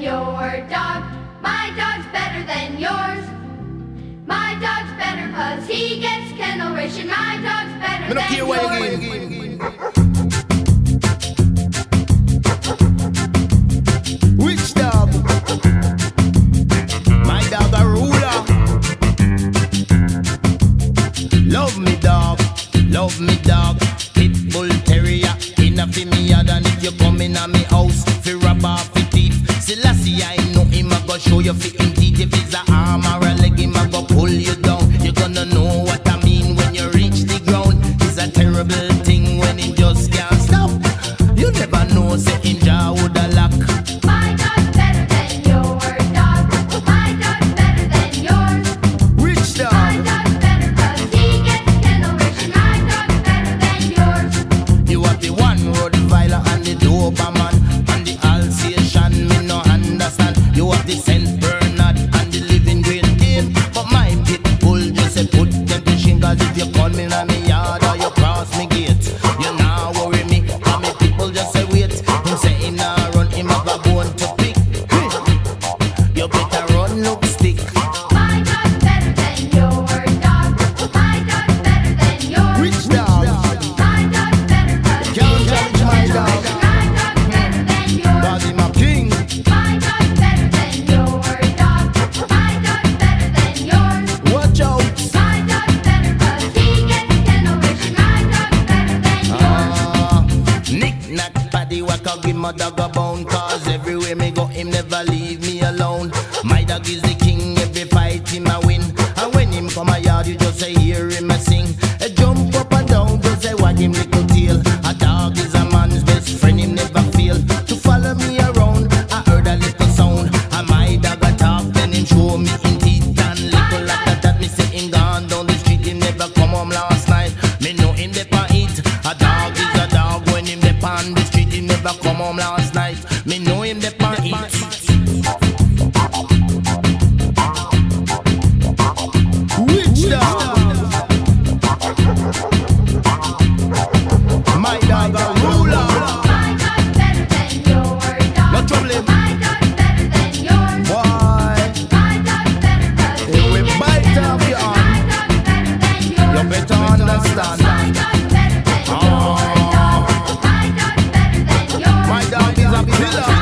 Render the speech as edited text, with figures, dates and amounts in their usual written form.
than your dog. My dog's better than yours. My dog's better 'cause he gets kennel ration. My dog's better than yours. Which dog? My dog a ruler. Love me dog, love me dog. Pitbull terrier, enough in me yard. And if you come in me house, fi rob off fi thief. Selassie I know him a go show you fi him teeth. If it's a arm or a leg, him a go pull you down. You gonna know what I mean when you reach the ground. It's a terrible thing when it just can't stop. You never know, say in jaw would a lock. My dog's better than your dog. My dog's better than yours. Which dog? My dog's better 'cause he gets kennel ration. My dog's better than yours. You have the one Rottweiler and the Doberman and the Alsatian, me no understand. You have the Saint Bernard and the living Great Dane, but my Pitbull just say put them to shame. 'Cause if you call me in me yard or you cross me gate, you nah worry me. And me people just say wait. Him say him nah run, him have a bone to pick. You better run, look stick. My dog's better than your dog. My dog's better than yours. Which dog? My dog's better 'cause he Can't gets judge my kennel dog. ration. My dog's better than yours. 'Cause him a king. My dog's better than your dog. My dog's better than yours. Watch out. My dog's better 'cause he gets kennel ration. My dog's better than yours. Nick nack paddy walk out, give my dog a bone. 'Cause everywhere me go, him never leave me alone. My dog is the king, every fight him a win. And when him come a yard, you just say hear him a sing. A jump up and down, just say wag him little tail. A dog is a man's best friend, him never fail to follow me around. I heard a little sound, and my dog a talk, then him show me in teeth. And little after that, me say him gone down the street, him never come home last night. Me know him dey pa eat. A dog is a dog when him dey on the street, him never come home last night. Me know him dey pa eat. Which dog? My dog a ruler. My dog's better than your dog. No trouble him. My dog's better than yours. Boy, My dog's better 'cause He he will gets bite kennel off your ration. arm. My dog's better than yours. you better understand. My dog's better than your dog. My dog's better than yours. My dog is a killer.